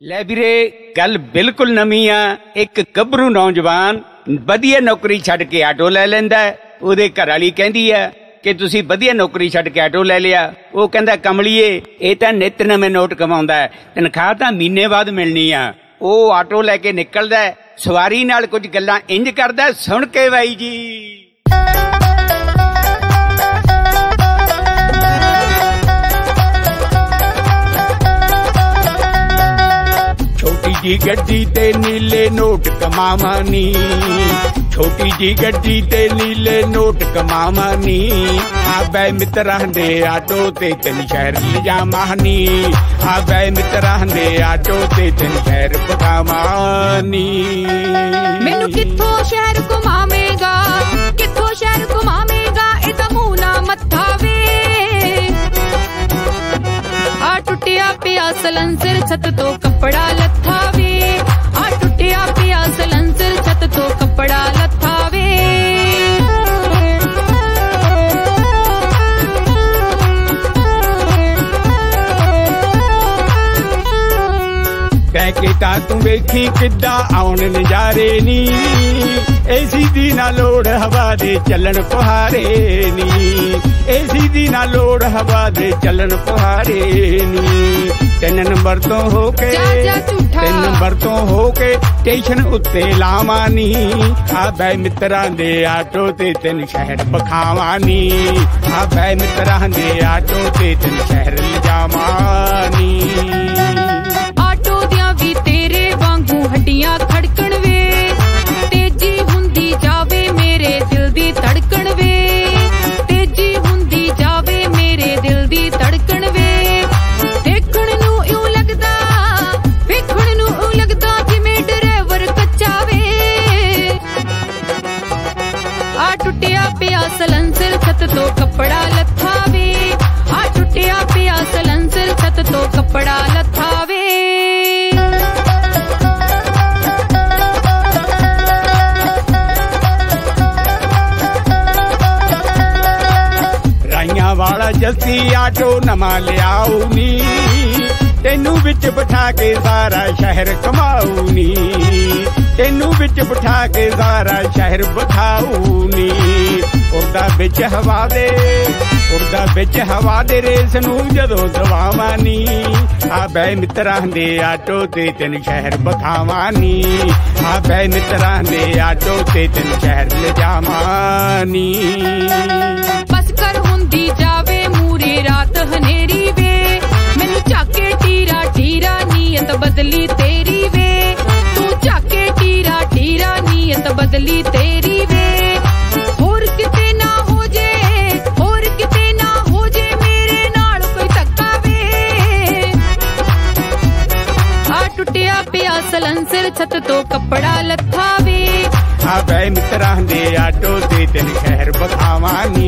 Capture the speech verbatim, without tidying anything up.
ਲੈ ਵੀਰੇ ਗੱਲ ਬਿਲਕੁਲ ਨਵੀਂ ਆ। ਇੱਕ ਗੱਭਰੂ ਨੌਜਵਾਨ ਵਧੀਆ ਨੌਕਰੀ ਛੱਡ ਕੇ ਆਟੋ ਲੈ ਲੈਂਦਾ। ਉਹਦੇ ਘਰ ਵਾਲੀ ਕਹਿੰਦੀ ਆ ਕਿ ਤੁਸੀਂ ਵਧੀਆ ਨੌਕਰੀ ਛੱਡ ਕੇ ਆਟੋ ਲੈ ਲਿਆ। ਉਹ ਕਹਿੰਦਾ ਕਮਲੀਏ ਇਹ ਤਾਂ ਨਿੱਤ ਨਵੇਂ ਨੋਟ ਕਮਾਉਂਦਾ, ਤਨਖਾਹ ਤਾਂ ਮਹੀਨੇ ਬਾਅਦ ਮਿਲਣੀ ਆ। ਉਹ ਆਟੋ ਲੈ ਕੇ ਨਿਕਲਦਾ, ਸਵਾਰੀ ਨਾਲ ਕੁਝ ਗੱਲਾਂ ਇੰਜ ਕਰਦਾ, ਸੁਣ ਕੇ ਬਾਈ ਜੀ। छोटी जी गड्डी ते नीले नोट कमावानी, छोटी जी गड्डी ते नीले नोट कमावानी। आबे मित्रां दे आटो ते तेन शहर लिजावानी, आबे मित्रां दे आटो ते तेन शहर पकावानी। मैनू कित्थों शहर घुमावेगा, कित्थों शहर घुमावेगा, ए तां मूंह ना मत्था वे। आ टुटिया पिया सलंसर छत तो कपड़ा लथा वे, आ टुटिया पिया सलंसर छत तो कपड़ा लथा वे। ਕਹਿ ਕੇ ਤਾਂ ਤੂੰ ਵੇਖੀ ਕਿੱਦਾਂ ਆਉਣ ਨਜ਼ਾਰੇ ਨੀ, ਏਸੀ ਦੀ ਨਾ ਲੋੜ ਹਵਾ ਦੇ ਚੱਲਣ ਫੁਹਾਰੇ ਨੀ, ਏਸੀ ਦੀ ਨਾ ਲੋੜ ਹਵਾ ਦੇ ਚੱਲਣ ਫੁਹਾਰੇ ਨੀ। ਤਿੰਨ ਨੰਬਰ ਤੋਂ ਹੋ ਕੇ ਤਿੰਨ ਨੰਬਰ ਤੋਂ ਹੋ ਕੇ ਸਟੇਸ਼ਨ ਉੱਤੇ ਲਾਵਾਂ ਨੀ, ਆਬੈ ਮਿੱਤਰਾਂ ਦੇ ਆਟੋ ਤੇ ਤੈਨੂੰ ਸ਼ਹਿਰ ਵਿਖਾਵਾਂ ਨੀ, ਆਬੈ ਮਿੱਤਰਾਂ ਦੇ ਆਟੋ ਤੇ ਤੈਨੂੰ ਸ਼ਹਿਰ ਲਿਜਾਵਾਂ ਨੀ। ਵੀ ਤੇਰੇ ਵਾਂਗੂ ਹੱਡੀਆਂ ਖੜਕਣ ਵੇ, ਤੇਜੀ ਹੁੰਦੀ ਜਾਵੇ ਮੇਰੇ ਦਿਲ ਦੀ ਧੜਕਣ ਵੇ, ਤੇਜੀ ਹੁੰਦੀ ਜਾਵੇ ਮੇਰੇ ਦਿਲ ਦੀ ਧੜਕਣ ਵੇ। ਦੇਖਣ ਨੂੰ ਇਉਂ ਲੱਗਦਾ, ਵੇਖਣ ਨੂੰ ਇਉਂ ਲੱਗਦਾ ਜਿਵੇਂ ਡਰਾਈਵਰ ਕੱਚਾ ਵੇ। ਆ ਟੁੱਟਿਆ ਪਿਆ ਸਲੰਸਰ ਛੱਤ ਤੋਂ ਕੱਪੜਾ ਲੱਥਾ ਵੇ, ਆ ਟੁੱਟਿਆ ਪਿਆ ਸਲੰਸਰ ਛੱਤ ਤੋਂ ਕੱਪੜਾ ਲੱਥਾ ਵੇ। ਵਾਲਾ ਜੱਸੀ ਆਟੋ ਨਵਾਂ ਲਿਆਉ ਨੀ, ਤੈਨੂੰ ਵਿੱਚ ਬਿਠਾ ਕੇ ਸਾਰਾ ਸ਼ਹਿਰ ਘਮਾਉ ਨੀ, ਤੈਨੂੰ ਵਿੱਚ ਬਿਠਾ ਕੇ ਸਾਰਾ ਸ਼ਹਿਰ ਵਿਖਾਉ ਨੀ। ਉੜਦਾ ਵਿੱਚ ਹਵਾ ਦੇ, ਉੜਦਾ ਵਿੱਚ ਹਵਾ ਦੇ ਰੇਸ ਨੂੰ ਜਦੋਂ ਦਵਾਵਾਂ ਨੀ, ਆਬੈ ਮਿੱਤਰਾਂ ਦੇ ਆਟੋ ਤੇ ਤੈਨੂੰ ਸ਼ਹਿਰ ਵਿਖਾਵਾਂ ਨੀ, ਆਬੈ ਮਿੱਤਰਾਂ ਦੇ ਆਟੋ ਤੇ ਤੈਨੂੰ ਸ਼ਹਿਰ ਲਿਜਾਵਾਂ ਨੀ। ਬਸ ਕਰ ਹੁੰਦੀ ਜਾਵੇ ਮੂਰੇ ਰਾਤ ਹਨੇਰੀ ਵੇ, ਮੈਨੂੰ ਝਾਕੇ ਟੀਰਾ ਟੀਰਾ ਨੀਅਤ ਬਦਲੀ ਤੇਰੀ ਵੇ, ਤੂੰ ਝਾਕੇ ਟੀਰਾ ਟੀਰਾ ਨੀਅਤ ਬਦਲੀ ਤੇਰੀ ਵੇ। ਹੋਰ ਕਿਤੇ ਨਾ ਹੋ ਜੇ, ਹੋਰ ਕਿਤੇ ਨਾ ਹੋ ਜੇ ਮੇਰੇ ਨਾਲ ਕੋਈ ਧੱਕਾ ਵੇ। ਆ ਟੁੱਟਿਆ ਪਿਆ ਸਲੰਸਰ ਛੱਤ ਤੋਂ ਕੱਪੜਾ ਲੱਥਾ ਵੇ, ਆਬੈ ਮਿੱਤਰਾਂ ਦੇ ਆਟੋ ਤੇ ਤੈਨੂੰ ਸ਼ਹਿਰ ਵਿਖਾਵਾਂ ਨੀ,